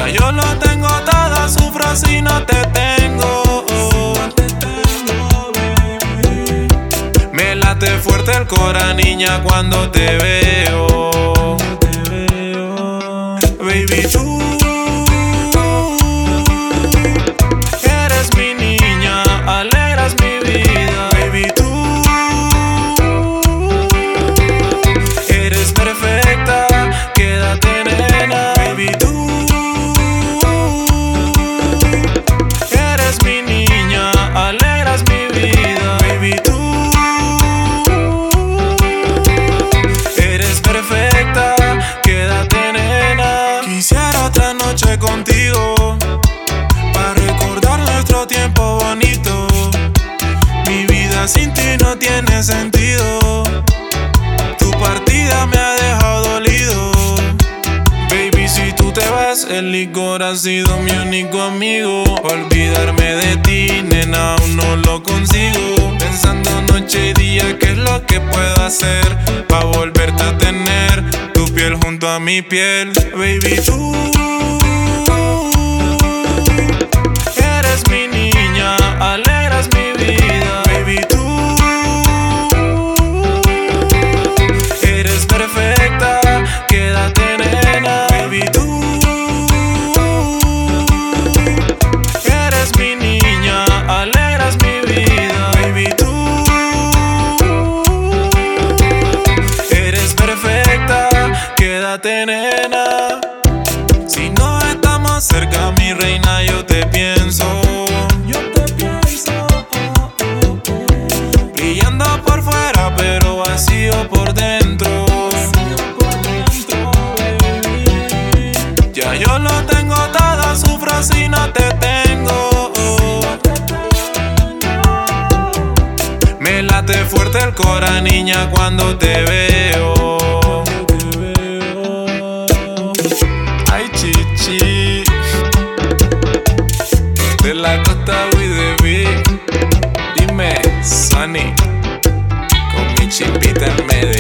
Ya yo lo tengo todo, sufro si no te tengo. Me late fuerte el cora, niña, cuando te veo. Baby, tú eres mi niña, alegras mi vida. Baby, tú eres perfecta, quédate, nena. Baby, tú eres mi niña, alegras mi vida. Baby, tú eres perfecta, quédate, nena. Quisiera otra noche contigo para recordar nuestro tiempo bonito. Mi vida sin ti no tiene sentido. Tu partida me ha dejado dolido. Baby, si tú te vas, el licor ha sido mi único amigo. Olvidarme de ti, nena, aún no lo consigo. Pensando noche y día qué es lo que puedo hacer pa' volverte a tener tu piel junto a mi piel. Baby, tú eres mi niña, alegras mi vida. Baby, tú eres perfecta, quédate, nena. Baby, tú eres mi niña, alegras mi vida. Baby, tú eres perfecta, quédate, nena. Si no estamos cerca, mi reina, yo te pienso. Brillando por fuera, pero vacío por dentro. Ya yo lo tengo todo, sufro si no te tengo. Me late fuerte el cora, niña, cuando te veo. Ay, chichi, de la costa With The Beat. Dime, Sunny, con mi chimpita en medio.